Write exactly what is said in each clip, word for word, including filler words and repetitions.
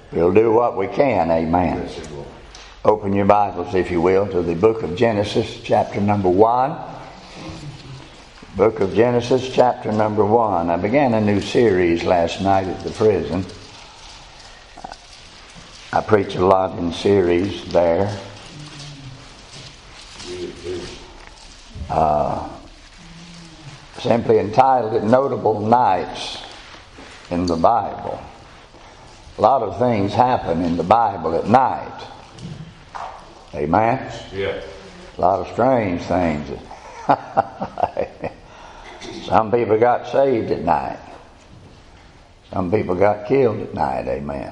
We'll do what we can, amen. Open your Bibles, if you will, to the book of Genesis, chapter number one. Book of Genesis, chapter number one. I began a new series last night at the prison. I preach a lot in series there. Uh, simply entitled it Notable Nights in the Bible. A lot of things happen in the Bible at night. Amen? Yeah. A lot of strange things. Some people got saved at night. Some people got killed at night. Amen.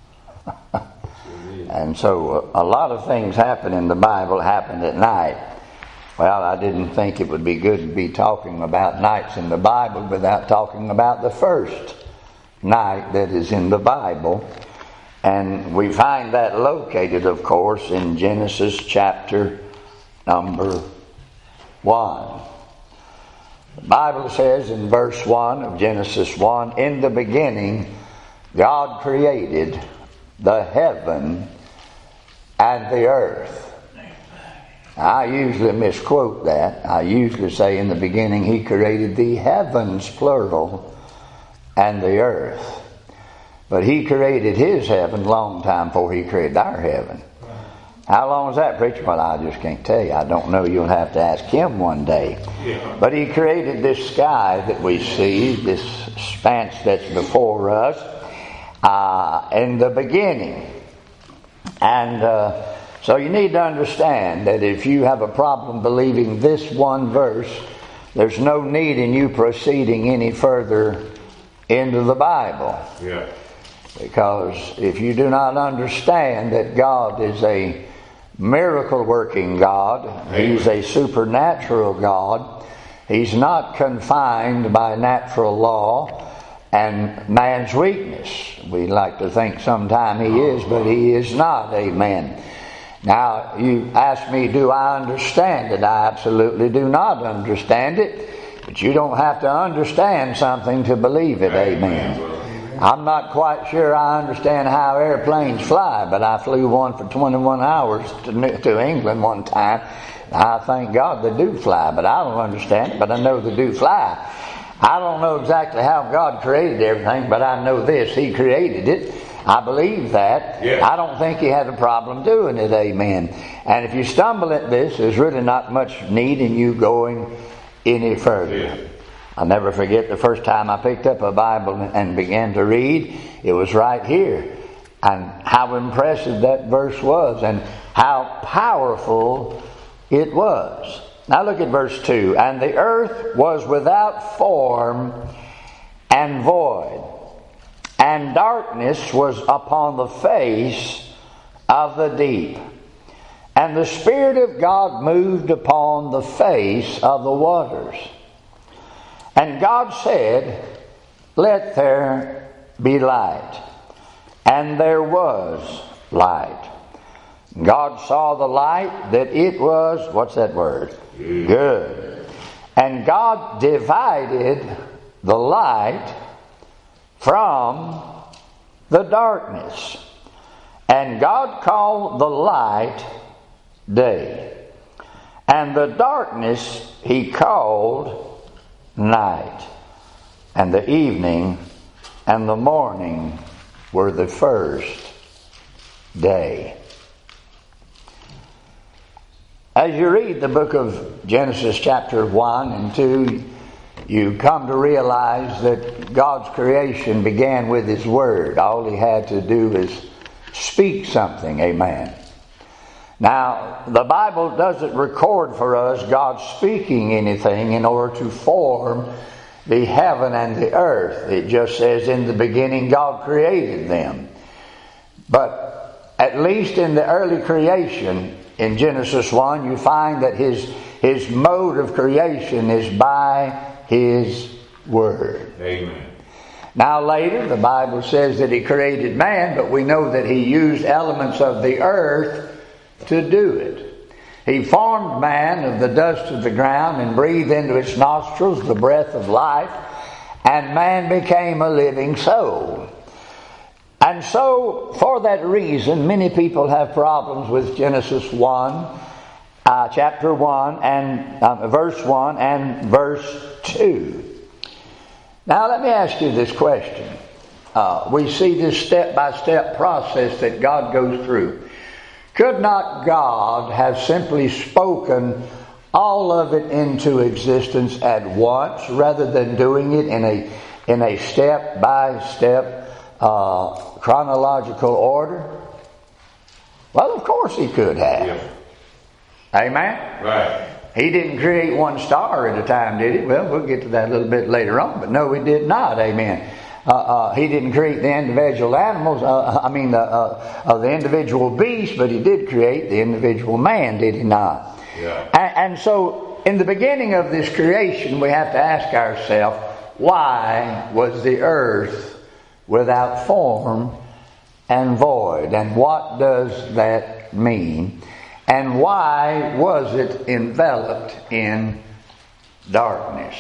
And so a lot of things happen in the Bible happened at night. Well, I didn't think it would be good to be talking about nights in the Bible without talking about the first night that is in the Bible. And we find that located, of course, in Genesis chapter number one. The Bible says in verse one of Genesis one, "In the beginning God created the heaven and the earth." I usually misquote that. I usually say in the beginning He created the heavens, plural, and the earth. But He created His heaven a long time before He created our heaven. How long was that, preacher? Well, I just can't tell you. I don't know. You'll have to ask Him one day. Yeah. But He created this sky that we see, this expanse that's before us, uh, in the beginning. And uh, so you need to understand that if you have a problem believing this one verse, there's no need in you proceeding any further into the Bible. Yeah. Because if you do not understand that God is a miracle-working God, He's a supernatural God, He's not confined by natural law and man's weakness. We like to think sometime He is, but He is not. Amen. Now, you ask me, do I understand it? I absolutely do not understand it. But you don't have to understand something to believe it. Amen. I'm not quite sure I understand how airplanes fly, but I flew one for twenty-one hours to, to England one time. I thank God they do fly, but I don't understand it, but I know they do fly. I don't know exactly how God created everything, but I know this. He created it. I believe that. Yeah. I don't think He had a problem doing it. Amen. And if you stumble at this, there's really not much need in you going any further. Yeah. I'll never forget the first time I picked up a Bible and began to read. It was right here. And how impressive that verse was and how powerful it was. Now look at verse two. "And the earth was without form and void, and darkness was upon the face of the deep. And the Spirit of God moved upon the face of the waters. And God said, Let there be light. And there was light. God saw the light, that it was," what's that word? Good. Good. "And God divided the light from the darkness. And God called the light day. And the darkness He called night. And the evening and the morning were the first day." As you read the book of Genesis chapter one and two, you come to realize that God's creation began with His Word. All He had to do is speak something. Amen. Now, the Bible doesn't record for us God speaking anything in order to form the heaven and the earth. It just says, "In the beginning God created them." But at least in the early creation, in Genesis one, you find that His, his mode of creation is by His Word. Amen. Now later, the Bible says that He created man, but we know that He used elements of the earth to do it. He formed man of the dust of the ground and breathed into its nostrils the breath of life, and man became a living soul. And so, for that reason, many people have problems with Genesis one, uh, chapter one, and uh, verse one and verse two. Now, let me ask you this question. Uh, we see this step-by-step process that God goes through. Could not God have simply spoken all of it into existence at once, rather than doing it in a in a step-by-step uh, chronological order? Well, of course He could have. Yeah. Amen? Right. He didn't create one star at a time, did He? Well, we'll get to that a little bit later on, but no, He did not. Amen. Uh, uh, he didn't create the individual animals, uh, I mean, the, uh, uh, the individual beast, but He did create the individual man, did He not? Yeah. And, and so, in the beginning of this creation, we have to ask ourselves, why was the earth without form and void? And what does that mean? And why was it enveloped in darkness?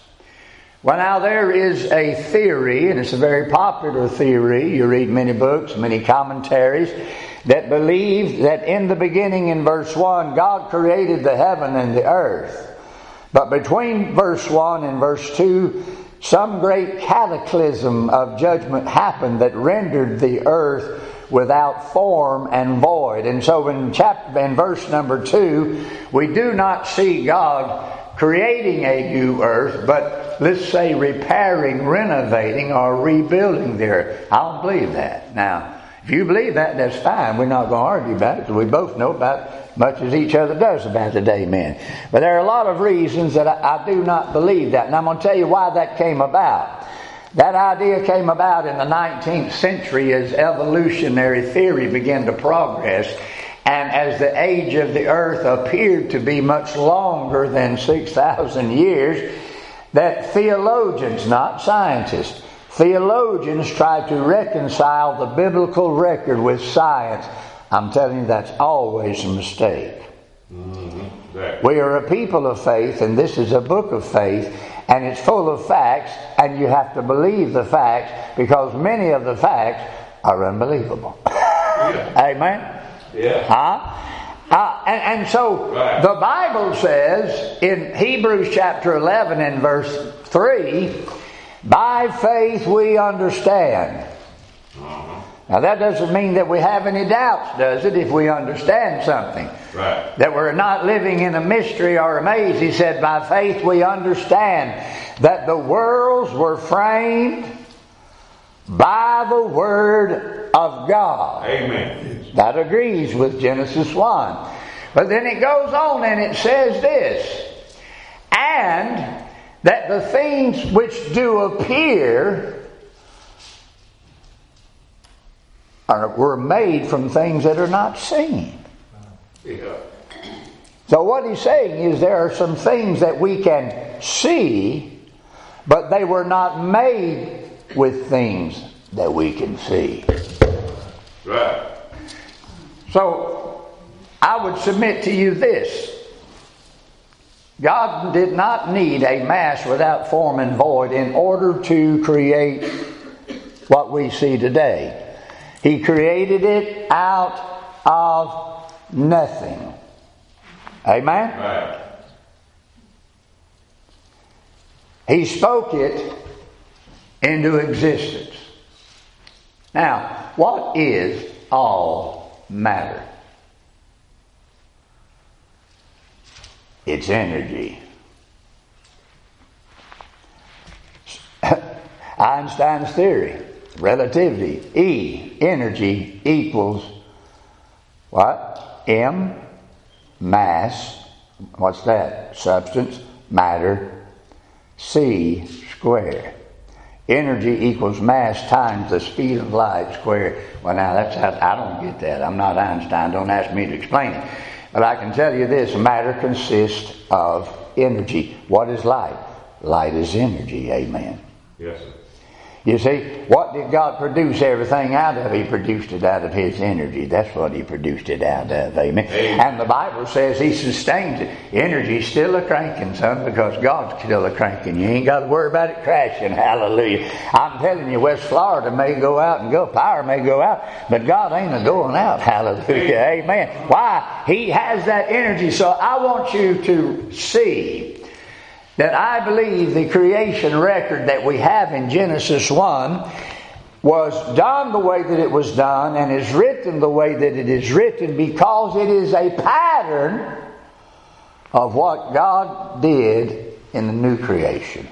Well, now there is a theory, and it's a very popular theory. You read many books, many commentaries, that believe that in the beginning, in verse one, God created the heaven and the earth. But between verse one and verse two, some great cataclysm of judgment happened that rendered the earth without form and void. And so in chapter, in verse number two, we do not see God creating a new earth, but let's say repairing, renovating, or rebuilding the earth. I don't believe that. Now, if you believe that, that's fine. We're not going to argue about it, because we both know about as much as each other does about it. Amen. But there are a lot of reasons that I, I do not believe that. And I'm going to tell you why that came about. That idea came about in the nineteenth century as evolutionary theory began to progress. And as the age of the earth appeared to be much longer than six thousand years, that theologians, not scientists, theologians tried to reconcile the biblical record with science. I'm telling you, that's always a mistake. Mm-hmm. Exactly. We are a people of faith, and this is a book of faith, and it's full of facts, and you have to believe the facts, because many of the facts are unbelievable. Yeah. Amen? Yeah. Huh? Uh, and, and so right. The Bible says in Hebrews chapter eleven and verse three, by faith we understand. Uh-huh. Now that doesn't mean that we have any doubts, does it, if we understand something? Right. That we're not living in a mystery or a maze. He said, by faith we understand that the worlds were framed by the Word of God. Amen. That agrees with Genesis one. But then it goes on and it says this, and that the things which do appear are, were made from things that are not seen. Yeah. So what he's saying is there are some things that we can see, but they were not made with things that we can see. Right. So I would submit to you this. God did not need a mass without form and void in order to create what we see today. He created it out of nothing. Amen? Right. He spoke it into existence. Now, what is all matter? It's energy. Einstein's theory, relativity, E, energy equals what? M, mass, what's that? Substance, matter, C, square. Energy equals mass times the speed of light squared. Well, now that's how, I don't get that. I'm not Einstein. Don't ask me to explain it. But I can tell you this: matter consists of energy. What is light? Light is energy. Amen. Yes, sir. You see, what did God produce everything out of? He produced it out of His energy. That's what He produced it out of. Amen. Amen. And the Bible says He sustains it. Energy's still a cranking, son, because God's still a cranking. You ain't got to worry about it crashing. Hallelujah. I'm telling you, West Florida may go out and go, power may go out, but God ain't a going out. Hallelujah. Amen. Why? He has that energy. So I want you to see that I believe the creation record that we have in Genesis one was done the way that it was done and is written the way that it is written because it is a pattern of what God did in the new creation.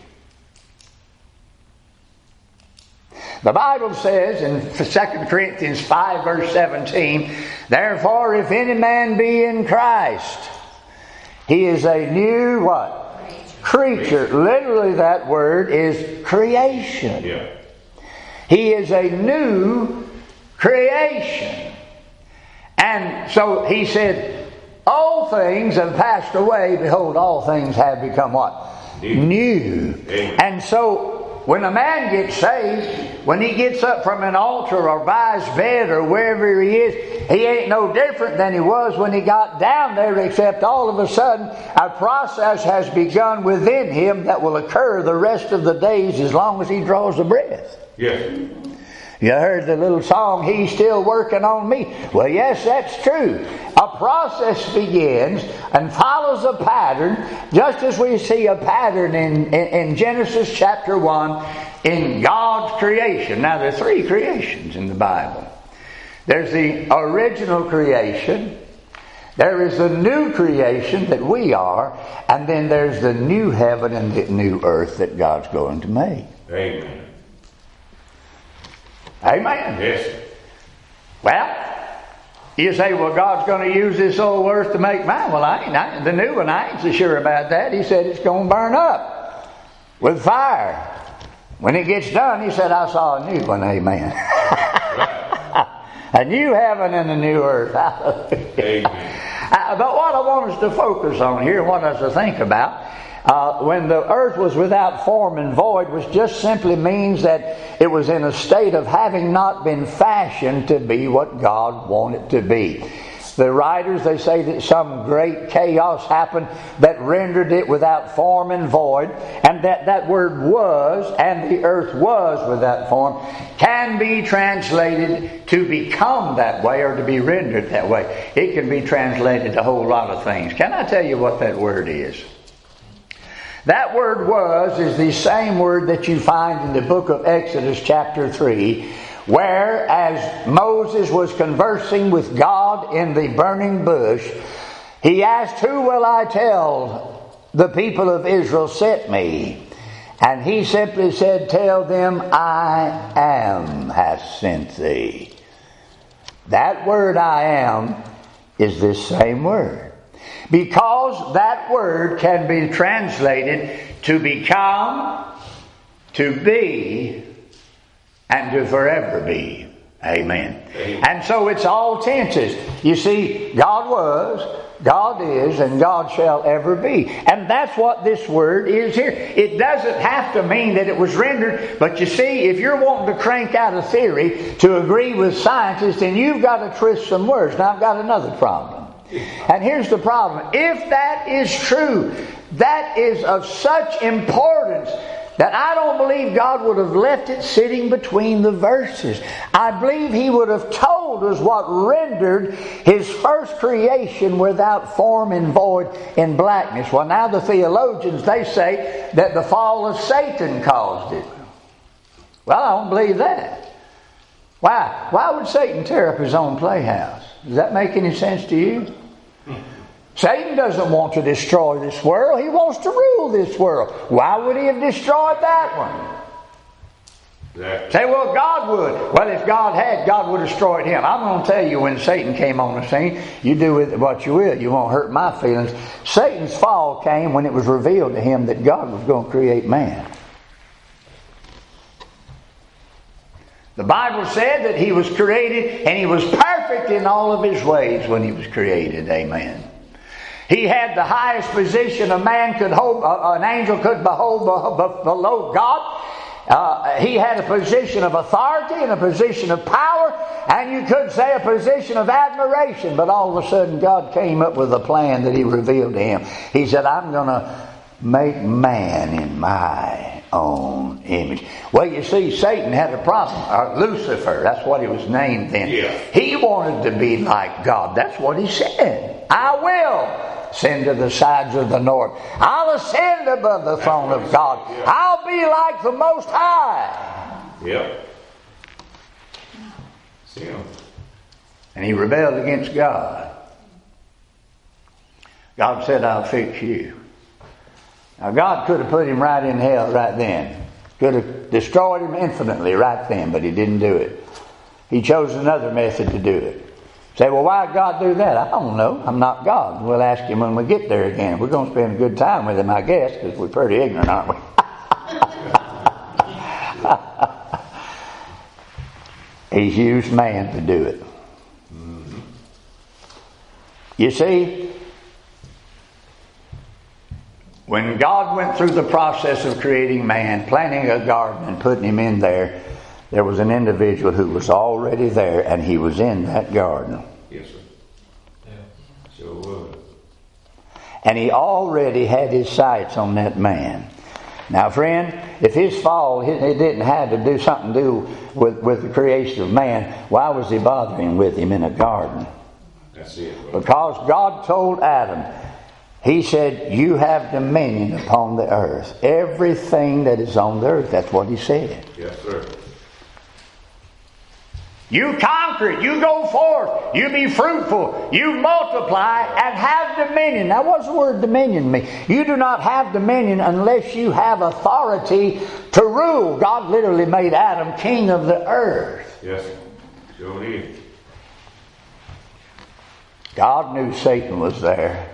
The Bible says in Second Corinthians five verse seventeen, therefore if any man be in Christ, he is a new what? Creature. Literally that word is creation. Yeah. He is a new creation. And so he said, all things have passed away. Behold, all things have become what? New. New. And so when a man gets saved, when he gets up from an altar or by his bed or wherever he is, he ain't no different than he was when he got down there, except all of a sudden a process has begun within him that will occur the rest of the days as long as he draws a breath. Yes. You heard the little song, He's Still Working on Me. Well, yes, that's true. A process begins and follows a pattern, just as we see a pattern in, in, in Genesis chapter one in God's creation. Now, there are three creations in the Bible. There's the original creation, there is the new creation that we are, and then there's the new heaven and the new earth that God's going to make. Amen. Amen. Yes. Well, you say, well, God's going to use this old earth to make mine. Well, I ain't. I, the new one, I ain't so sure about that. He said it's going to burn up with fire. When it gets done, he said, I saw a new one. Amen. A new heaven and a new earth. Amen. Uh, but what I want us to focus on here, what us to think about, Uh, when the earth was without form and void, which just simply means that it was in a state of having not been fashioned to be what God wanted to be. The writers, they say that some great chaos happened that rendered it without form and void, and that that word was, and the earth was without form, can be translated to become that way or to be rendered that way. It can be translated to a whole lot of things. Can I tell you what that word is? That word was is the same word that you find in the book of Exodus chapter three, where as Moses was conversing with God in the burning bush, he asked, who will I tell the people of Israel sent me? And he simply said, tell them I am hath sent thee. That word I am is this same word. Because that word can be translated to become, to be, and to forever be. Amen. Amen. And so it's all tenses. You see, God was, God is, and God shall ever be. And that's what this word is here. It doesn't have to mean that it was rendered, but you see, if you're wanting to crank out a theory to agree with scientists, then you've got to twist some words. Now I've got another problem. And here's the problem. If that is true, that is of such importance that I don't believe God would have left it sitting between the verses. I believe He would have told us what rendered His first creation without form and void in blackness. Well, now the theologians, they say that the fall of Satan caused it. Well, I don't believe that. Why? Why would Satan tear up his own playhouse? Does that make any sense to you? Satan doesn't want to destroy this world. He wants to rule this world. Why would he have destroyed that one? Exactly. Say, well, God would. Well, if God had, God would have destroyed him. I'm going to tell you, when Satan came on the scene, you do with it what you will. You won't hurt my feelings. Satan's fall came when it was revealed to him that God was going to create man. The Bible said that he was created and he was perfect in all of his ways when he was created. Amen. He had the highest position a man could hold, uh, an angel could behold below God. Uh, he had a position of authority and a position of power, and you could say a position of admiration. But all of a sudden God came up with a plan that He revealed to him. He said, I'm going to make man in my own image. Well, you see, Satan had a problem. Or Lucifer, that's what he was named then. Yeah. He wanted to be like God. That's what he said. I will ascend to the sides of the north. I'll ascend above the throne of God. Yeah. I'll be like the Most High. Yep. See him. And he rebelled against God. God said, I'll fix you. Now, God could have put him right in hell right then. Could have destroyed him infinitely right then, but He didn't do it. He chose another method to do it. Say, well, why did God do that? I don't know. I'm not God. We'll ask Him when we get there again. We're going to spend a good time with Him, I guess, because we're pretty ignorant, aren't we? He's used man to do it. Mm-hmm. You see, when God went through the process of creating man, planting a garden and putting him in there, there was an individual who was already there, and he was in that garden. Yes, sir. Yeah. Sure was. And he already had his sights on that man. Now, friend, if his fall, it didn't have to do something to do with, with the creation of man, why was he bothering with him in a garden? That's it. Brother. Because God told Adam, He said, you have dominion upon the earth. Everything that is on the earth. That's what He said. Yes, sir. You conquer it. You go forth. You be fruitful. You multiply and have dominion. Now, what does the word dominion mean? You do not have dominion unless you have authority to rule. God literally made Adam king of the earth. Yes, sure did. God knew Satan was there.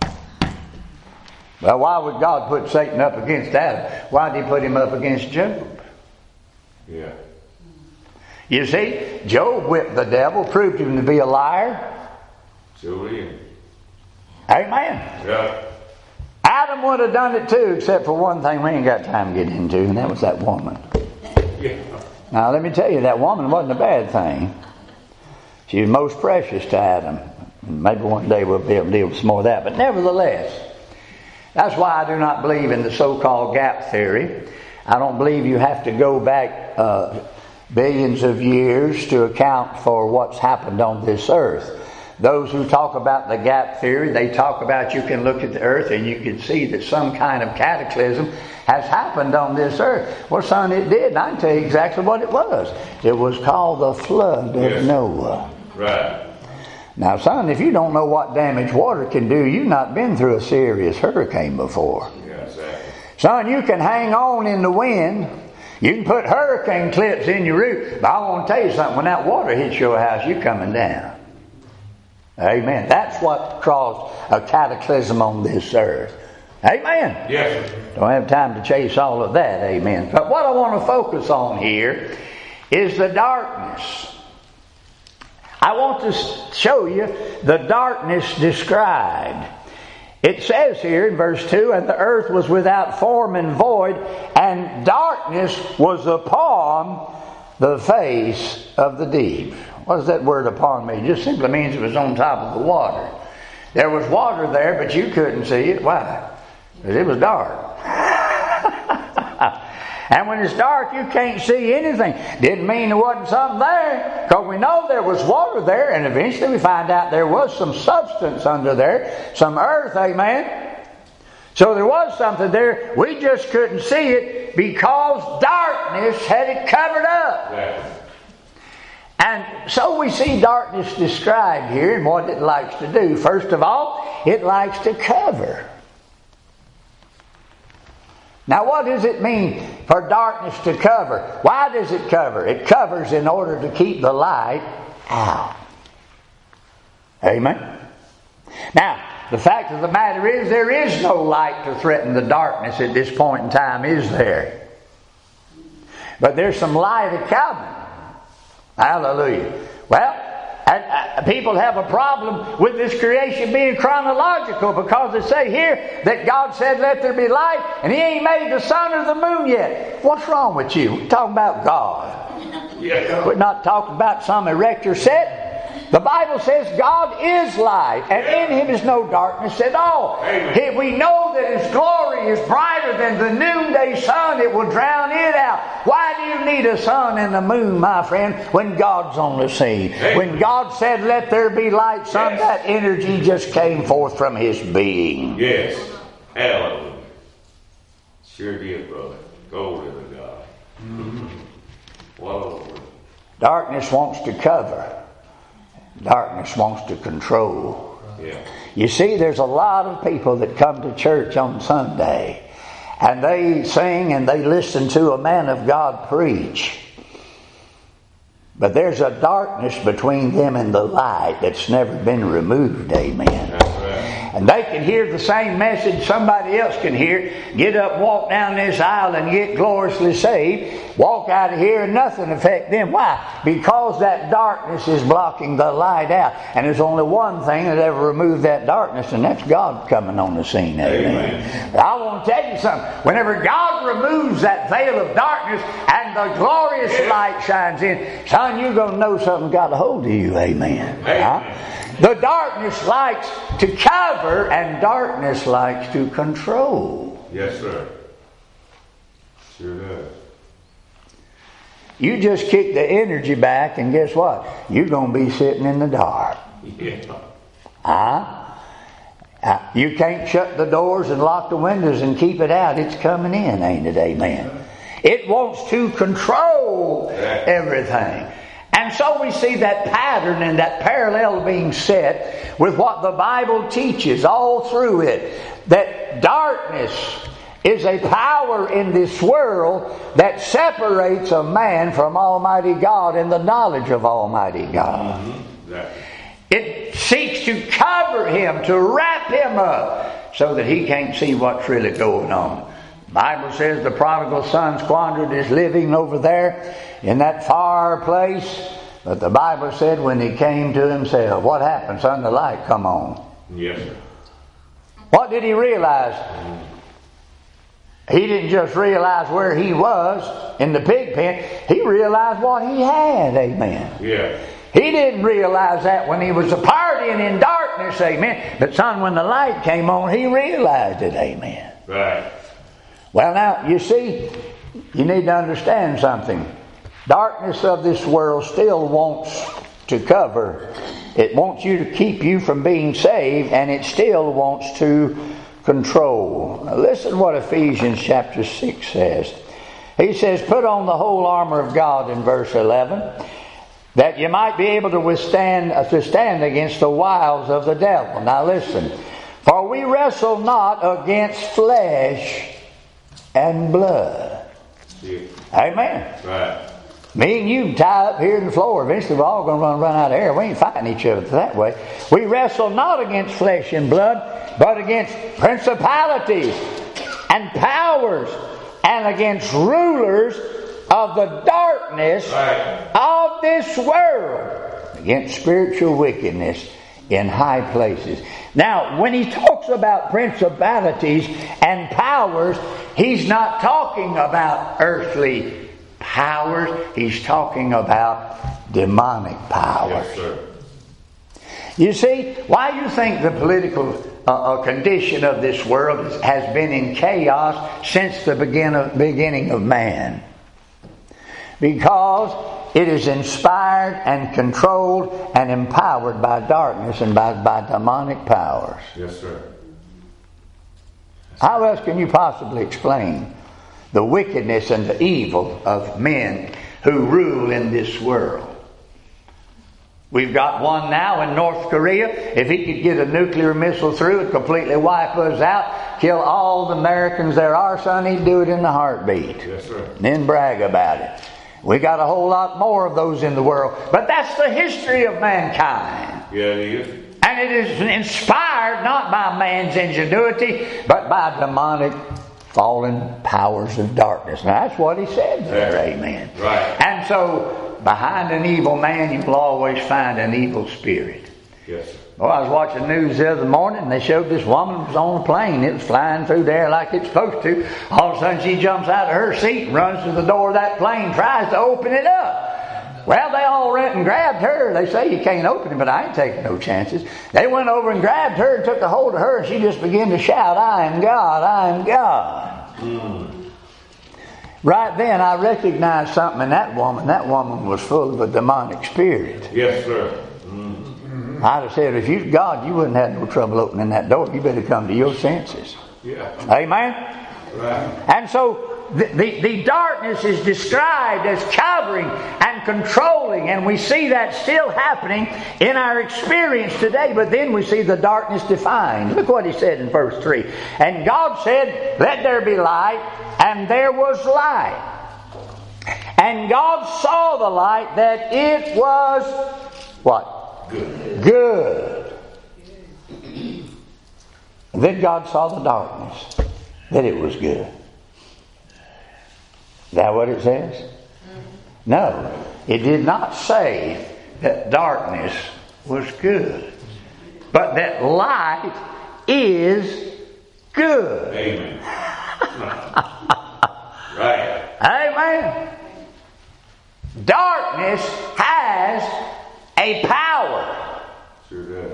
Well, why would God put Satan up against Adam? Why did He put him up against Job? Yeah. You see, Job whipped the devil, proved him to be a liar. Sure did. Amen. Yeah. Adam would have done it too, except for one thing we ain't got time to get into, and that was that woman. Yeah. Now, let me tell you, that woman wasn't a bad thing. She was most precious to Adam. And maybe one day we'll be able to deal with some more of that. But nevertheless, that's why I do not believe in the so-called gap theory. I don't believe you have to go back uh, billions of years to account for what's happened on this earth. Those who talk about the gap theory, they talk about you can look at the earth and you can see that some kind of cataclysm has happened on this earth. Well, son, it did. And I can tell you exactly what it was. It was called the flood of Yes. Noah. Right. Now, son, if you don't know what damage water can do, you've not been through a serious hurricane before. Yeah, exactly. Son, you can hang on in the wind. You can put hurricane clips in your roof. But I want to tell you something. When that water hits your house, you're coming down. Amen. That's what caused a cataclysm on this earth. Amen. Yes. Don't have time to chase all of that. Amen. But what I want to focus on here is the darkness. I want to show you the darkness described. It says here in verse two, and the earth was without form and void, and darkness was upon the face of the deep. What does that word upon mean? It just simply means it was on top of the water. There was water there, but you couldn't see it. Why? Because it was dark. And when it's dark, you can't see anything. Didn't mean there wasn't something there, because we know there was water there, and eventually we find out there was some substance under there, some earth, amen? So there was something there. We just couldn't see it because darkness had it covered up. Yeah. And so we see darkness described here and what it likes to do. First of all, it likes to cover. Now, what does it mean for darkness to cover? Why does it cover? It covers in order to keep the light out. Amen? Now, the fact of the matter is there is no light to threaten the darkness at this point in time, is there? But there's some light coming. Hallelujah. Well, and, uh, people have a problem with this creation being chronological, because they say here that God said, let there be light, and He ain't made the sun or the moon yet. What's wrong with you? We're talking about God. Yeah. We're not talking about some erector set. The Bible says God is light, and in Him is no darkness at all. Amen. We know that His glory is brighter than the noonday sun. It will drown it out. Why do you need a sun and a moon, my friend, when God's on the scene? Amen. When God said, let there be light, son, yes. that energy just came forth from His being. Yes. Hallelujah. Sure did, brother. Glory to God. Mm-hmm. Whoa. Darkness wants to cover. Darkness wants to control. Yeah. You see, there's a lot of people that come to church on Sunday, and they sing and they listen to a man of God preach. But there's a darkness between them and the light that's never been removed. Amen. That's right. And they can hear the same message somebody else can hear. Get up, walk down this aisle and get gloriously saved. Walk out of here and nothing affect them. Why? Because that darkness is blocking the light out. And there's only one thing that ever removed that darkness, and that's God coming on the scene. Amen. Amen. But I want to tell you something. Whenever God removes that veil of darkness and the glorious light shines in, son, you're going to know something got a hold of you. Amen. Amen. Huh? The darkness likes to cover, and darkness likes to control. Yes, sir. Sure does. You just kick the energy back, and guess what? You're going to be sitting in the dark. Yeah. Huh? Uh, you can't shut the doors and lock the windows and keep it out. It's coming in, ain't it? Amen. It wants to control everything. And so we see that pattern and that parallel being set with what the Bible teaches all through it. That darkness is a power in this world that separates a man from Almighty God and the knowledge of Almighty God. Mm-hmm. Yeah. It seeks to cover him, to wrap him up, so that he can't see what's really going on. The Bible says the prodigal son squandered his living over there in that far place. But the Bible said when he came to himself, what happened, son? The light come on. Yes, sir. What did he realize? He didn't just realize where he was in the pig pen. He realized what he had. Amen. Yeah. He didn't realize that when he was partying in darkness. Amen. But son, when the light came on, he realized it. Amen. Right. Well, now, you see, you need to understand something. Darkness of this world still wants to cover. It wants you to keep you from being saved, and it still wants to control. Now, listen to what Ephesians chapter six says. He says, put on the whole armor of God in verse eleven, that you might be able to withstand, uh, to stand against the wiles of the devil. Now listen. For we wrestle not against flesh and blood. Yeah. Amen. Right. Me and you can tie up here in the floor. Eventually we're all going to run, run out of air. We ain't fighting each other that way. We wrestle not against flesh and blood, but against principalities and powers and against rulers of the darkness right. of this world, against spiritual wickedness in high places. Now, when he talks about principalities and powers, he's not talking about earthly powers. He's talking about demonic powers. Yes, sir. You see, why you think the political uh, uh, condition of this world has been in chaos since the begin of, beginning of man? Because it is inspired and controlled and empowered by darkness and by, by demonic powers. Yes, sir. How else can you possibly explain the wickedness and the evil of men who rule in this world? We've got one now in North Korea. If he could get a nuclear missile through and completely wipe us out, kill all the Americans there are, son, he'd do it in a heartbeat. Yes, sir. And then brag about it. We got a whole lot more of those in the world. But that's the history of mankind. Yeah, it is. And it is inspired not by man's ingenuity, but by demonic fallen powers of darkness. Now that's what he said there, right. Amen. Right. And so behind an evil man, you will always find an evil spirit. Yes, sir. Well, I was watching news the other morning, and they showed this woman was on a plane. It was flying through there like it's supposed to. All of a sudden, she jumps out of her seat and runs to the door of that plane, tries to open it up. Well, they all went and grabbed her. They say you can't open it, but I ain't taking no chances. They went over and grabbed her and took a hold of her, and she just began to shout, "I am God, I am God." Mm. Right then, I recognized something in that woman. That woman was full of a demonic spirit. Yes, sir. Mm. I'd have said, if you're God, you wouldn't have no trouble opening that door. You better come to your senses. Yeah. Amen? Right. And so the, the, the darkness is described as covering and controlling, and we see that still happening in our experience today, but then we see the darkness defined. Look what he said in verse three. And God said, "Let there be light," and there was light. And God saw the light that it was what? Good. Good. And then God saw the darkness, that it was good. Is that what it says? No. It did not say that darkness was good, but that light is good. Amen. Right. Amen. Darkness has a power. Sure does.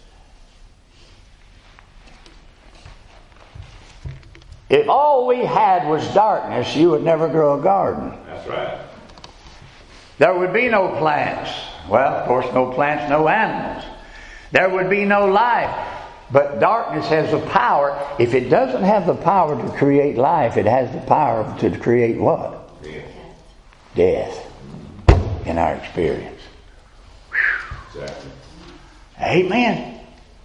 If all we had was darkness, you would never grow a garden. That's right. There would be no plants. Well, of course, no plants, no animals. There would be no life. But darkness has the power. If it doesn't have the power to create life, it has the power to create what? Death. Death in our experience. Exactly. Amen.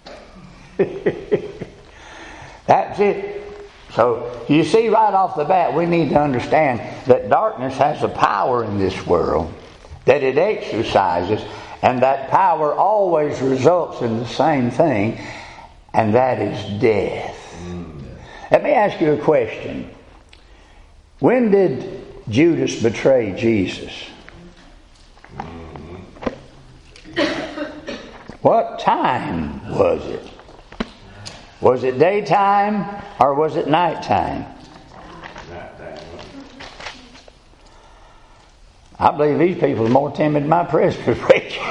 That's it. So you see right off the bat, we need to understand that darkness has a power in this world that it exercises, and that power always results in the same thing, and that is death. Mm. Let me ask you a question. When did Judas betray Jesus? What time was it? Was it daytime or was it nighttime? Nighttime. I believe these people are more timid than my presbytery.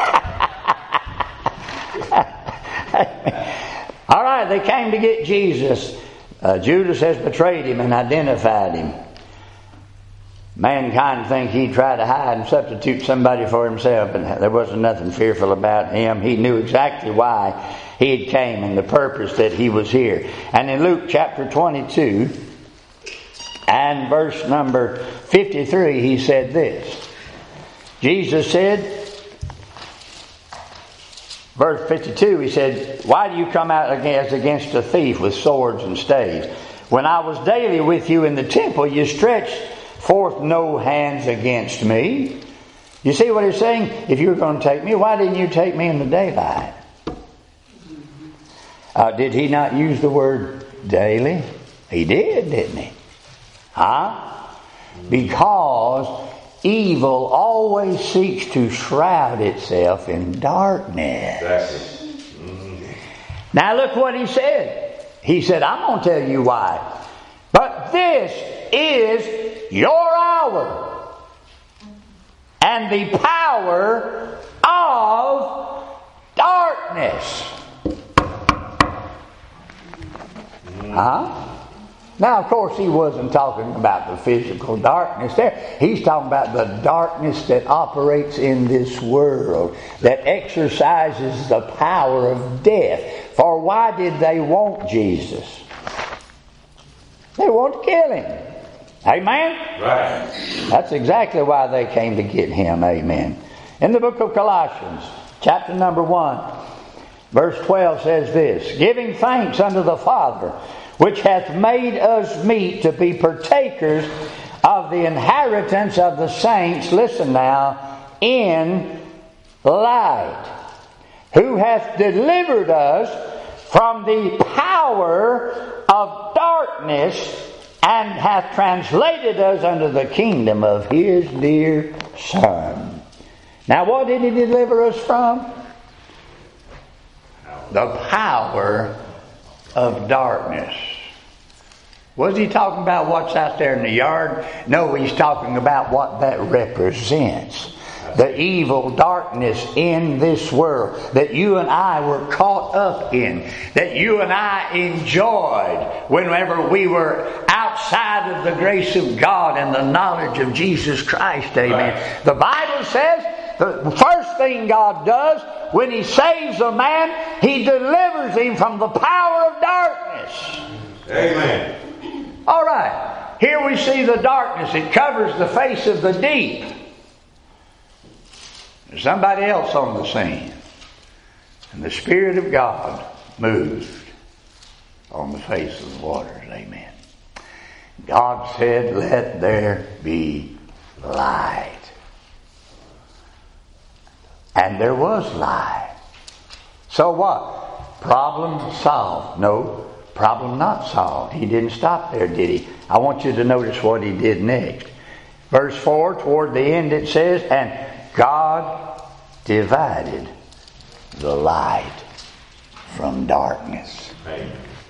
All right, they came to get Jesus. Uh, Judas has betrayed him and identified him. Mankind think he'd try to hide and substitute somebody for himself, and there wasn't nothing fearful about him. He knew exactly why he had came and the purpose that he was here. And in Luke chapter twenty-two and verse number fifty-three, he said this. Jesus said, verse fifty-two, he said, "Why do you come out as against a thief with swords and staves? When I was daily with you in the temple, you stretched forth no hands against me." You see what he's saying? If you were going to take me, why didn't you take me in the daylight? Uh, did he not use the word daily? He did, didn't he? Huh? Because evil always seeks to shroud itself in darkness. Exactly. Mm-hmm. Now look what he said. He said, "I'm going to tell you why. But this is your hour and the power of darkness." Huh? Now, of course, he wasn't talking about the physical darkness there. He's talking about the darkness that operates in this world, that exercises the power of death. For why did they want Jesus? They want to kill him. Amen? Right. That's exactly why they came to get him. Amen. In the book of Colossians, chapter number one, verse twelve says this: "Giving thanks unto the Father, which hath made us meet to be partakers of the inheritance of the saints," listen now, "in light, who hath delivered us from the power of darkness, and hath translated us unto the kingdom of His dear Son. Now what did He deliver us from? The power of darkness. Was He talking about what's out there in the yard? No, He's talking about what that represents. The evil darkness in this world that you and I were caught up in, that you and I enjoyed whenever we were outside of the grace of God and the knowledge of Jesus Christ. Amen. Right. The Bible says the first thing God does when He saves a man, He delivers him from the power of darkness. Amen. All right. Here we see the darkness. It covers the face of the deep. There's somebody else on the scene. And the Spirit of God moved on the face of the waters. Amen. God said, let there be light. And there was light. So what? Problem solved. No, problem not solved. He didn't stop there, did He? I want you to notice what He did next. Verse four, toward the end it says, and God divided the light from darkness. Amen.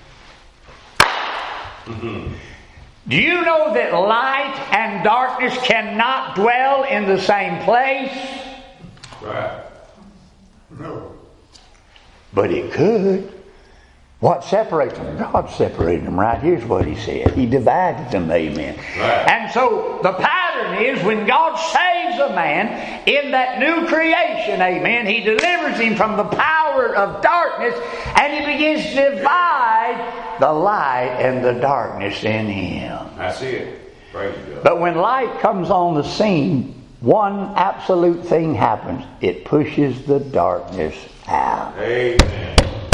Mm-hmm. Do you know that light and darkness cannot dwell in the same place? Right. No. But it could. What separates them? God separated them, right? Here's what He said. He divided them, amen. Right. And so the pattern is when God saves a man in that new creation, amen, He delivers him from the power of darkness and He begins to divide the light and the darkness in him. I see it. Praise God. But when light comes on the scene, one absolute thing happens. It pushes the darkness out. Amen.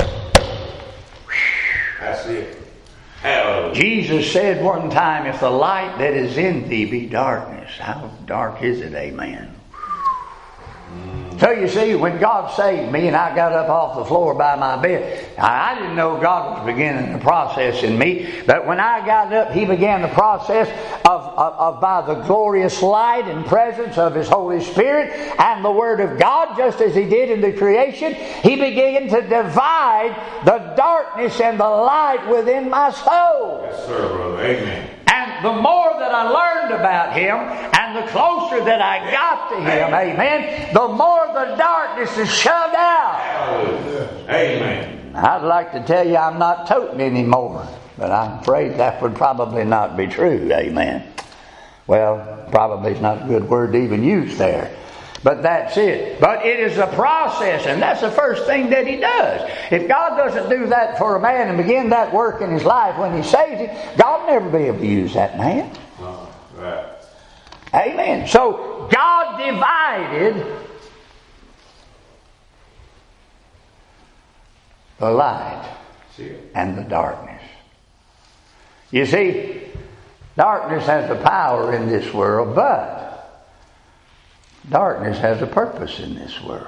I see it. Hallelujah. Jesus said one time, if the light that is in thee be darkness, how dark is it? Amen. Mm. So you see, when God saved me and I got up off the floor by my bed, I didn't know God was beginning the process in me, but when I got up, He began the process of, of, of by the glorious light and presence of His Holy Spirit and the Word of God, just as He did in the creation, He began to divide the darkness and the light within my soul. Yes, sir, brother. Amen. And the more that I learned about Him and the closer that I got to Him, amen, the more the darkness is shoved out. Hallelujah. Amen. I'd like to tell you I'm not toting anymore, but I'm afraid that would probably not be true, amen. Well, probably is not a good word to even use there. But that's it. But it is a process, and that's the first thing that He does. If God doesn't do that for a man and begin that work in his life when He saves him, God will never be able to use that man. Oh, right. Amen. So God divided the light and the darkness. You see, darkness has the power in this world, but darkness has a purpose in this world.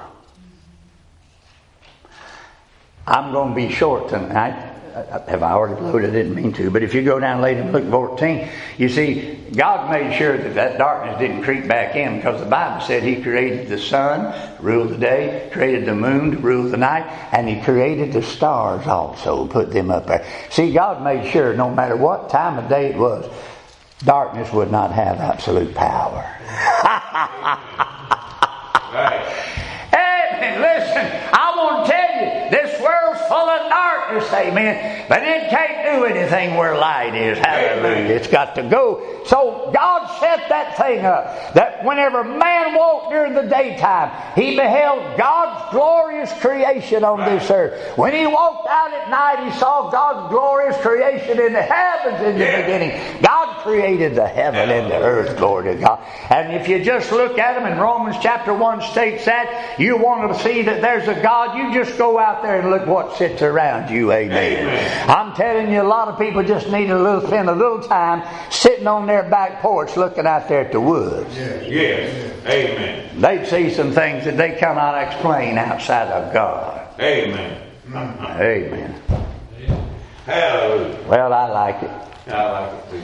I'm going to be short tonight. Have I already loaded? I didn't mean to. But if you go down later and look at fourteen, you see, God made sure that that darkness didn't creep back in, because the Bible said He created the sun to rule the day, created the moon to rule the night, and He created the stars also, put them up there. See, God made sure no matter what time of day it was, darkness would not have absolute power. Right. Amen. Listen, I want to tell you, this world's full of darkness, amen. But it can't do anything where light is. Hallelujah. It's got to go. So God set that thing up, that whenever man walked during the daytime, he beheld God's glorious creation on this earth. When he walked out at night, he saw God's glorious creation in the heavens in the beginning. God created the heaven and the earth, glory to God. And if you just look at them, in Romans chapter one states that, you want to see that there's a God, you just go out there and look what sits around you. Amen. Amen. I'm telling you, a lot of people just need a little spend a little time sitting on their back porch looking out there at the woods. Yes. Yes. Amen. They'd see some things that they cannot explain outside of God. Amen. Amen. Hallelujah. Well, I like it. I like it too, brother.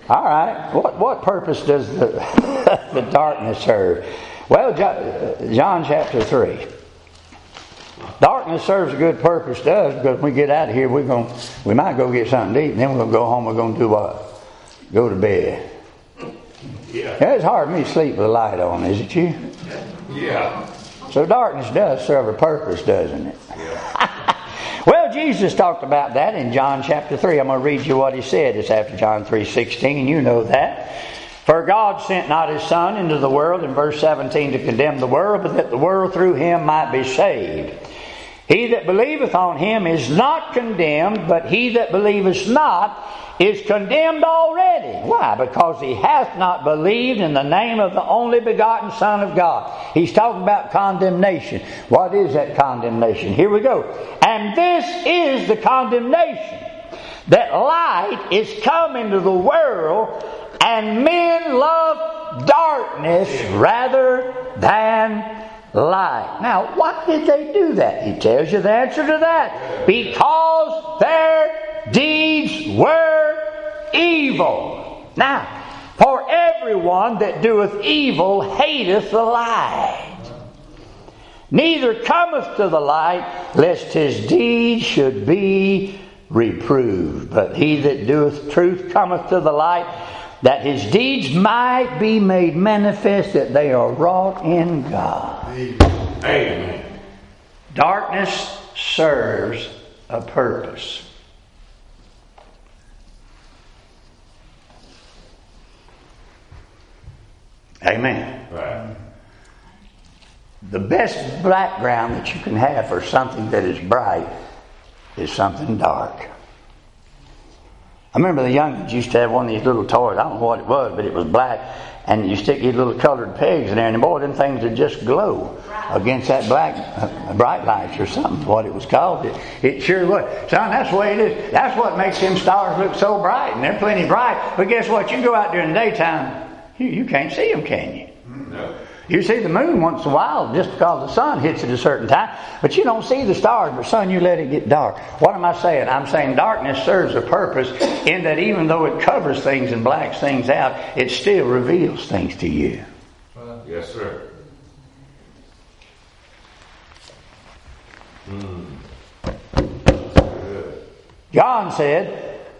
All right. What what purpose does the the darkness serve? Well, John chapter three. Darkness serves a good purpose to us because when we get out of here, we're going we might go get something to eat, and then we're going to go home. We're going to do what? Go to bed. Yeah. Yeah, it's hard for me to sleep with a light on, is it you? Yeah. So darkness does serve a purpose, doesn't it? Yeah. Well, Jesus talked about that in John chapter three. I'm going to read you what he said. It's after John three sixteen. You know that. For God sent not his Son into the world, in verse seventeen, to condemn the world, but that the world through him might be saved. He that believeth on him is not condemned, but he that believeth not is condemned already. Why? Because he hath not believed in the name of the only begotten Son of God. He's talking about condemnation. What is that condemnation? Here we go. And this is the condemnation, that light is come into the world, and men love darkness rather than light. Now, why did they do that? He tells you the answer to that. Because their deeds were evil. Now, for everyone that doeth evil hateth the light, neither cometh to the light, lest his deeds should be reproved. But he that doeth truth cometh to the light, that his deeds might be made manifest that they are wrought in God. Amen. Darkness serves a purpose. Amen. Right. The best background that you can have for something that is bright is something dark. I remember the youngins used to have one of these little toys. I don't know what it was, but it was black. And you stick these little colored pegs in there, and boy, them things would just glow against that black uh, bright lights or something. What it was called, it, it sure was. Son, that's the way it is. That's what makes them stars look so bright, and they're plenty bright. But guess what? You go out during the daytime, you, you can't see them, can you? No. You see the moon once in a while just because the sun hits at a certain time, but you don't see the stars. But son, you let it get dark. What am I saying? I'm saying darkness serves a purpose in that even though it covers things and blacks things out, it still reveals things to you. Yes, sir. Mm. Good. John said,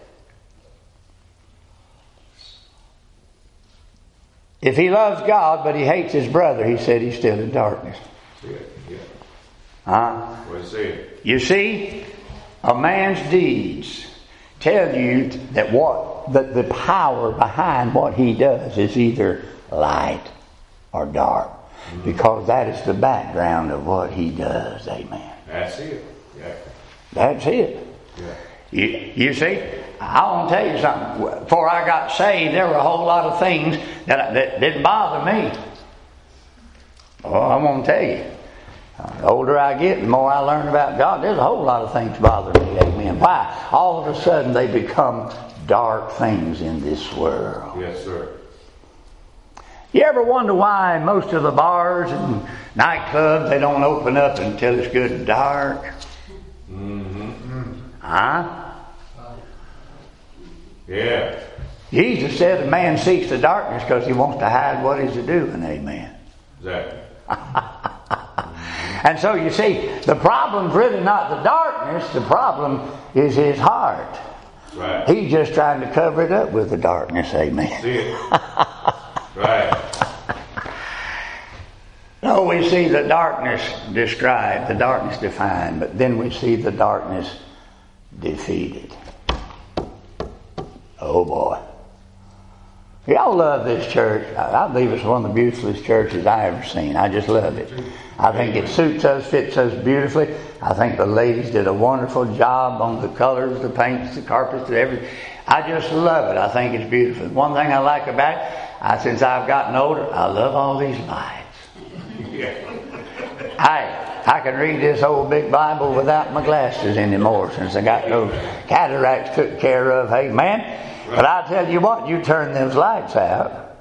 if he loves God but he hates his brother, he said he's still in darkness. Yeah, yeah. Huh? What he said? You see, a man's deeds tell you that what that the power behind what he does is either light or dark. Mm-hmm. Because that is the background of what he does. Amen. That's it. Yeah. That's it. Yeah. You, you see, I want to tell you something. Before I got saved, there were a whole lot of things that, that didn't bother me. Oh, I want to tell you. The older I get, the more I learn about God, there's a whole lot of things bother me. Amen. Why? All of a sudden they become dark things in this world. Yes, sir. You ever wonder why most of the bars and nightclubs, they don't open up until it's good and dark? Mm-hmm. Huh? Yeah. Jesus said a man seeks the darkness because he wants to hide what he's doing. Amen. Exactly. And so you see, the problem's really not the darkness. The problem is his heart. Right. He's just trying to cover it up with the darkness. Amen. See it. Right. No, we see the darkness described, the darkness defined, but then we see the darkness defeated. Oh boy. Y'all love this church. I believe it's one of the beautifulest churches I ever seen. I just love it. I think it suits us, fits us beautifully. I think the ladies did a wonderful job on the colors, the paints, the carpets, everything. I just love it. I think it's beautiful. One thing I like about it, I, since I've gotten older, I love all these lights. Yeah. I I can read this old big Bible without my glasses anymore since I got those cataracts took care of. Hey, man. But I tell you what, you turn those lights out,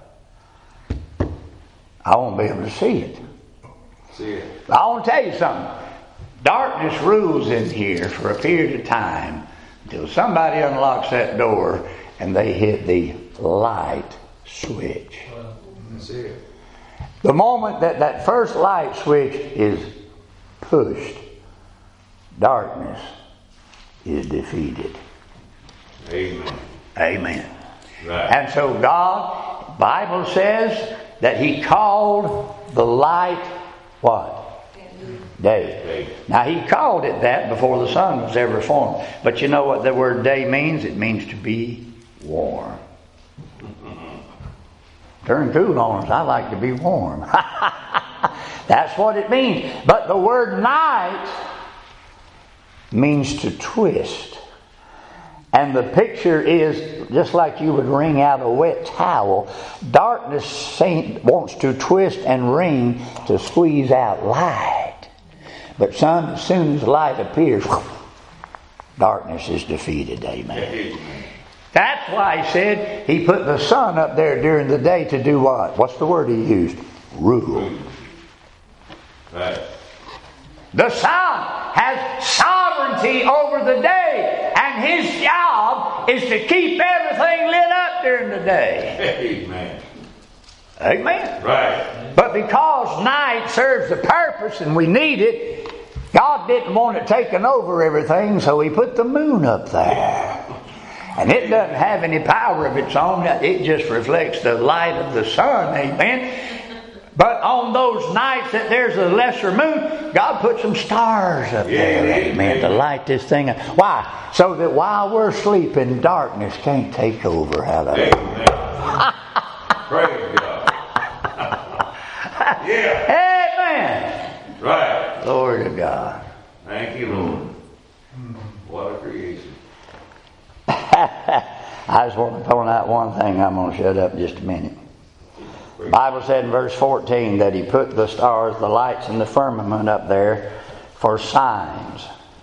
I won't be able to see it. See it. I want to tell you something. Darkness rules in here for a period of time until somebody unlocks that door and they hit the light switch. That's it. The moment that that first light switch is pushed, darkness is defeated. Amen. Amen. Right. And so God, Bible says that He called the light what? Day. Day. Now He called it that before the sun was ever formed. But you know what the word day means? It means to be warm. Turn cool on us. I like to be warm. That's what it means. But the word night means to twist. And the picture is just like you would wring out a wet towel. Darkness wants to twist and wring to squeeze out light. But son, as soon as light appears, darkness is defeated. Amen. Amen. That's why He said He put the sun up there during the day to do what? What's the word He used? Rule. Right. The sun has sovereignty over the day, and His job is to keep everything lit up during the day. Amen. Amen. Right. But because night serves the purpose and we need it, God didn't want it taking over everything, so He put the moon up there. And it doesn't have any power of its own. It just reflects the light of the sun. Amen. But on those nights that there's a lesser moon, God put some stars up there, amen, to light this thing up. Why? So that while we're sleeping, darkness can't take over. Hallelujah. Amen. Praise God. Yeah. Amen. Right. Glory to God. Thank you, Lord. What a creation. I just want to point out one thing. I'm going to shut up in just a minute. The Bible said in verse fourteen that He put the stars, the lights, and the firmament up there for signs.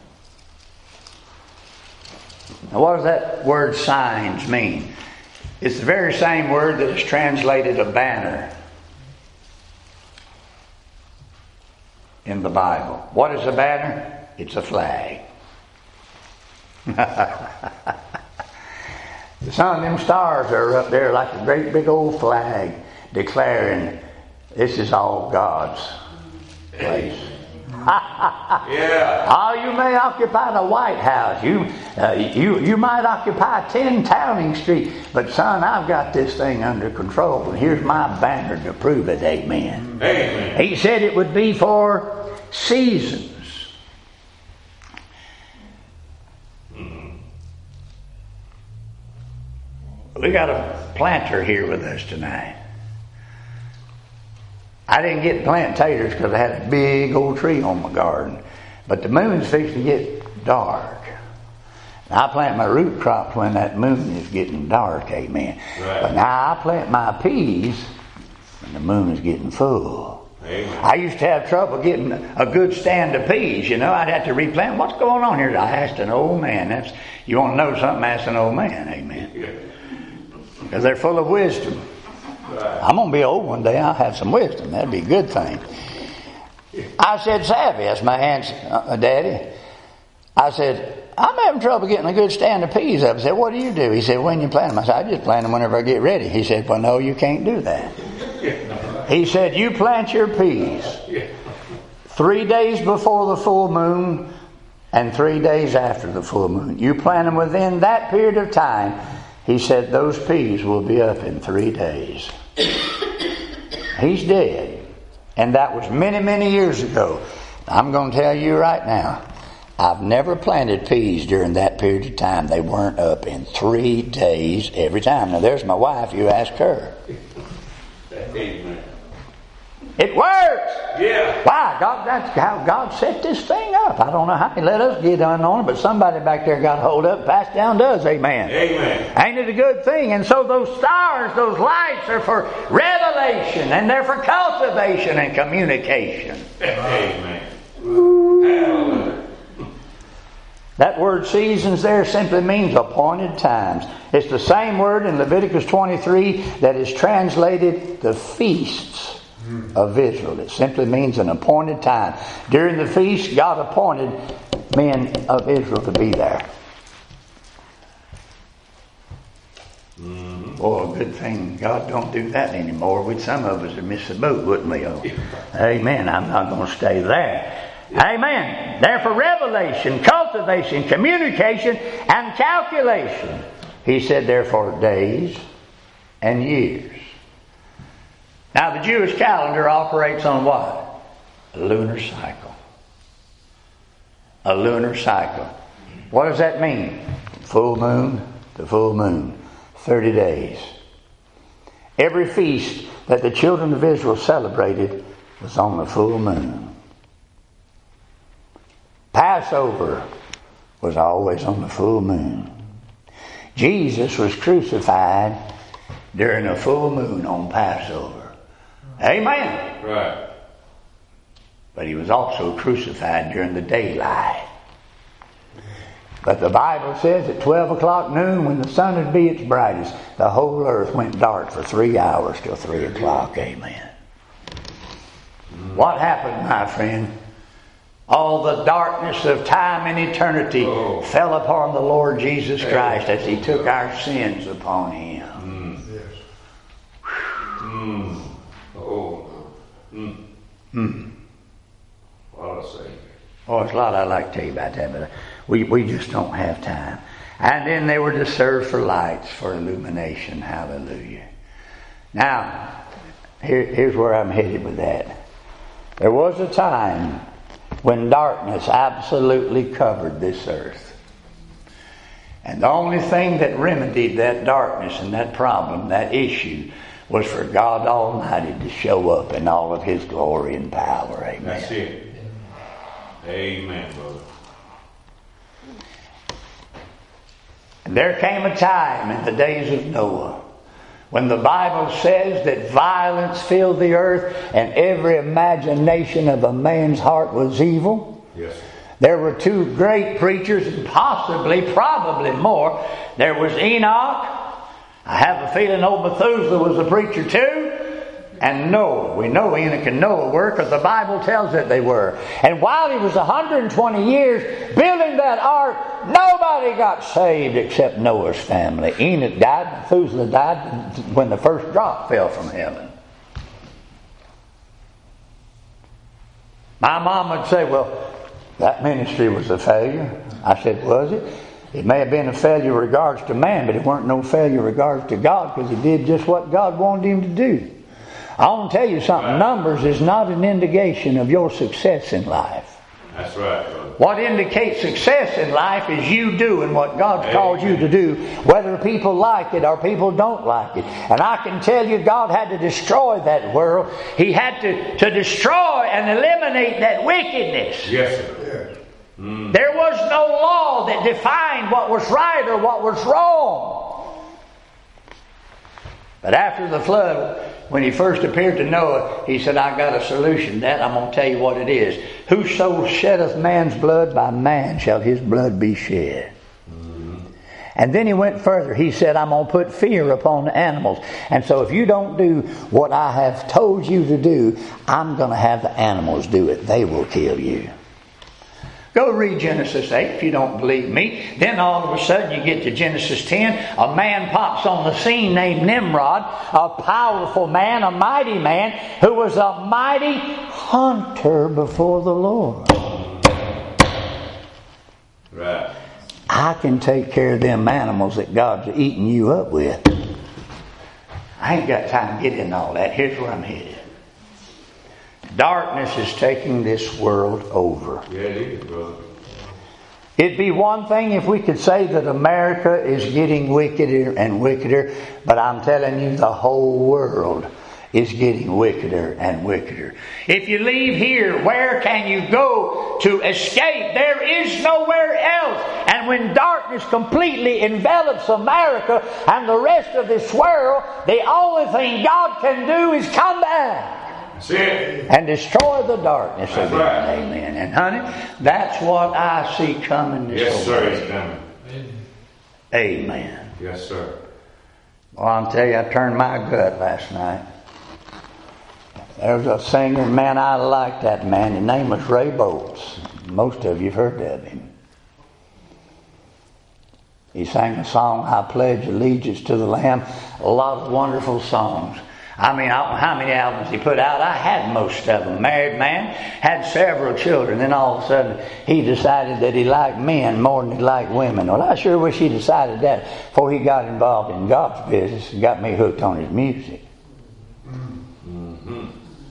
Now, what does that word signs mean? It's the very same word that is translated a banner in the Bible. What is a banner? It's a flag. Some of them stars are up there like a great big old flag declaring this is all God's place. Yeah. Oh, you may occupy the White House. You, uh, you, you might occupy ten Downing Street. But son, I've got this thing under control. And here's my banner to prove it. Amen. Amen. He said it would be for seasons. We got a planter here with us tonight. I didn't get to plant taters because I had a big old tree on my garden. But the moon's fixing to get dark. And I plant my root crops when that moon is getting dark, amen. Right. But now I plant my peas when the moon is getting full. Amen. I used to have trouble getting a good stand of peas, you know. I'd have to replant. What's going on here? I asked an old man. That's you want to know something, ask an old man, amen. Yeah. Because they're full of wisdom. Right. I'm going to be old one day. I'll have some wisdom. That'd be a good thing. I said, Savvy, that's my aunt's uh, daddy. I said, I'm having trouble getting a good stand of peas up. I said, what do you do? He said, when you plant them? I said, I just plant them whenever I get ready. He said, well, no, you can't do that. He said, you plant your peas three days before the full moon and three days after the full moon. You plant them within that period of time. He said, those peas will be up in three days. He's dead. And that was many, many years ago. I'm going to tell you right now, I've never planted peas during that period of time. They weren't up in three days every time. Now, there's my wife. You ask her. Amen. It works. Yeah. Why? God, that's how God set this thing up. I don't know how He let us get on it, but somebody back there got hold up, passed down to us. Amen. Amen. Ain't it a good thing? And so those stars, those lights are for revelation, and they're for cultivation and communication. Amen. Hallelujah. That word seasons there simply means appointed times. It's the same word in Leviticus twenty-three that is translated the feasts of Israel. It simply means an appointed time. During the feast, God appointed men of Israel to be there. Mm-hmm. Boy, a good thing God don't do that anymore. We'd some of us would miss the boat, wouldn't we? Oh, amen. I'm not going to stay there. Amen. Therefore, revelation, cultivation, communication, and calculation. He said, therefore, days and years. Now, the Jewish calendar operates on what? A lunar cycle. A lunar cycle. What does that mean? Full moon to full moon. thirty days. Every feast that the children of Israel celebrated was on the full moon. Passover was always on the full moon. Jesus was crucified during a full moon on Passover. Amen. Right. But he was also crucified during the daylight. But the Bible says at twelve o'clock noon, when the sun would be its brightest, the whole earth went dark for three hours till three o'clock. Amen. Mm. What happened, my friend? All the darkness of time and eternity oh. fell upon the Lord Jesus Christ as He took our sins upon Him. Mm. Yes. Mm. Oh. Mm. Mm. What a Savior. Oh, there's a lot I'd like to tell you about that, but we, we just don't have time. And then they were to serve for lights, for illumination. Hallelujah. Now, here, here's where I'm headed with that. There was a time when darkness absolutely covered this earth. And the only thing that remedied that darkness and that problem, that issue, was for God Almighty to show up in all of His glory and power. Amen. That's it. Amen, brother. And there came a time in the days of Noah when the Bible says that violence filled the earth and every imagination of a man's heart was evil. Yes. There were two great preachers, and possibly, probably more. There was Enoch. I have a feeling old Methuselah was a preacher too. And Noah. We know Enoch and Noah were, because the Bible tells that they were. And while he was one hundred twenty years building that ark, nobody got saved except Noah's family. Enoch died, Methuselah died when the first drop fell from heaven. My mom would say, well, that ministry was a failure. I said, was it? It may have been a failure in regards to man, but it weren't no failure in regards to God, because he did just what God wanted him to do. I want to tell you something. Numbers is not an indication of your success in life. That's right, brother. What indicates success in life is you doing what God's Amen. Called you to do, whether people like it or people don't like it. And I can tell you, God had to destroy that world. He had to, to destroy and eliminate that wickedness. Yes, sir. Mm. There was no law that defined what was right or what was wrong. But after the flood, when He first appeared to Noah, He said, I got a solution. That I'm going to tell you what it is. Whoso sheddeth man's blood, by man shall his blood be shed. Mm-hmm. And then He went further. He said, I'm going to put fear upon the animals. And so if you don't do what I have told you to do, I'm going to have the animals do it. They will kill you. Go read Genesis eight if you don't believe me. Then all of a sudden you get to Genesis ten. A man pops on the scene named Nimrod. A powerful man, a mighty man, who was a mighty hunter before the Lord. Right. I can take care of them animals that God's eating you up with. I ain't got time to get into all that. Here's where I'm headed. Darkness is taking this world over. Yeah, it is, brother. It'd be one thing if we could say that America is getting wickeder and wickeder, but I'm telling you, the whole world is getting wickeder and wickeder. If you leave here, where can you go to escape? There is nowhere else. And when darkness completely envelops America and the rest of this world, the only thing God can do is come back. And destroy the darkness of it. Right. Amen. And honey, that's what I see coming this Yes, sir, it's coming. Amen. Yes, sir. Well, I'll tell you, I turned my gut last night. There was a singer, man, I liked that man. His name was Ray Boltz. Most of you have heard of him. He sang a song, I Pledge Allegiance to the Lamb. A lot of wonderful songs. I mean, I don't know how many albums he put out. I had most of them. Married man, had several children. Then all of a sudden, he decided that he liked men more than he liked women. Well, I sure wish he decided that before he got involved in God's business and got me hooked on his music. Mm-hmm.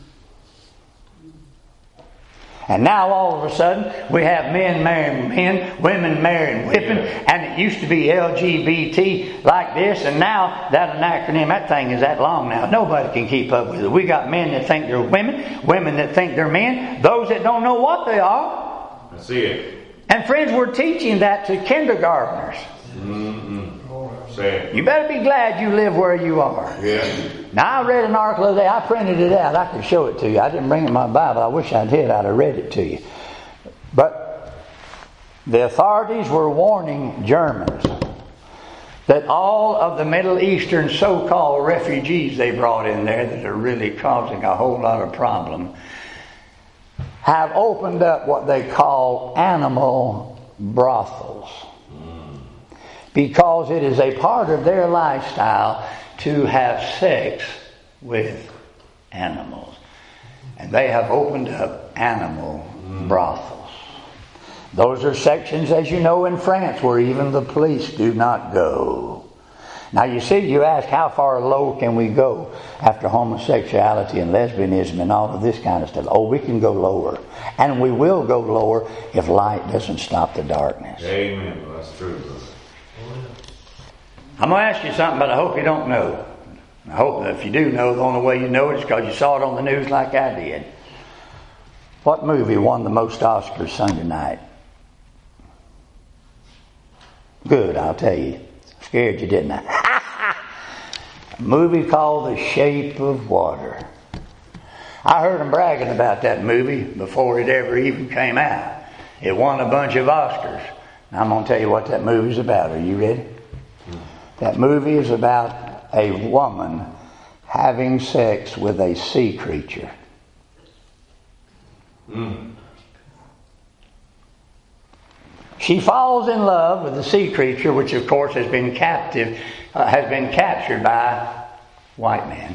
And now all of a sudden we have men marrying men, women marrying women, and it used to be L G B T like this, and now that an acronym, that thing is that long now. Nobody can keep up with it. We got men that think they're women, women that think they're men, those that don't know what they are. I see it. And friends, we're teaching that to kindergartners. Mm-hmm. Say it. You better be glad you live where you are. Yeah. Now, I read an article the other day. I printed it out. I could show it to you. I didn't bring it in my Bible. I wish I did. I'd have read it to you. But the authorities were warning Germans that all of the Middle Eastern so-called refugees they brought in there that are really causing a whole lot of problem have opened up what they call animal brothels. Because it is a part of their lifestyle to have sex with animals. And they have opened up animal brothels. Those are sections, as you know, in France where even the police do not go. Now you see, you ask how far low can we go after homosexuality and lesbianism and all of this kind of stuff. Oh, we can go lower. And we will go lower if light doesn't stop the darkness. Amen. Well, that's true, brother. I'm going to ask you something, but I hope you don't know. I hope that if you do know, the only way you know it is because you saw it on the news like I did. What movie won the most Oscars Sunday night? Good, I'll tell you. Scared you, didn't I? A movie called The Shape of Water. I heard them bragging about that movie before it ever even came out. It won a bunch of Oscars. Now I'm going to tell you what that movie's about. Are you ready? That movie is about a woman having sex with a sea creature. Mm. She falls in love with the sea creature, which of course has been captive, uh, has been captured by white men.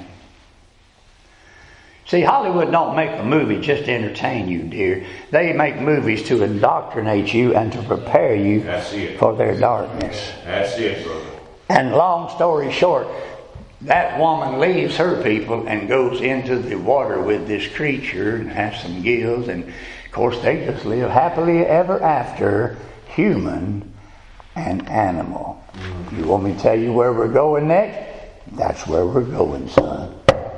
See, Hollywood don't make a movie just to entertain you, dear. They make movies to indoctrinate you and to prepare you for their darkness. That's it, brother. And long story short, that woman leaves her people and goes into the water with this creature and has some gills. And of course, they just live happily ever after, human and animal. Mm-hmm. You want me to tell you where we're going next? That's where we're going, son.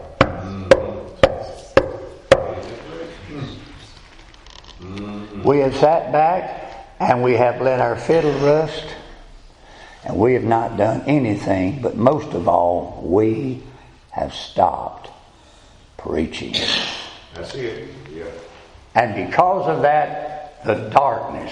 Mm-hmm. We have sat back and we have let our fiddle rust. And we have not done anything, but most of all, we have stopped preaching. That's it. Yeah. And because of that, the darkness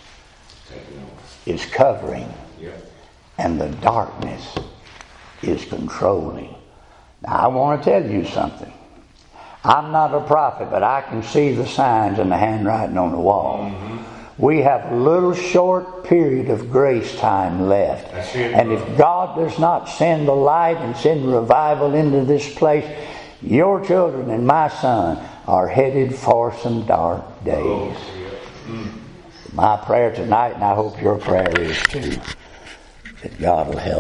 is covering. Yeah. And the darkness is controlling. Now, I want to tell you something. I'm not a prophet, but I can see the signs and the handwriting on the wall. Mm-hmm. We have a little short period of grace time left. And if God does not send the light and send revival into this place, your children and my son are headed for some dark days. Oh, yeah. mm. My prayer tonight, and I hope your prayer is too, that God will help.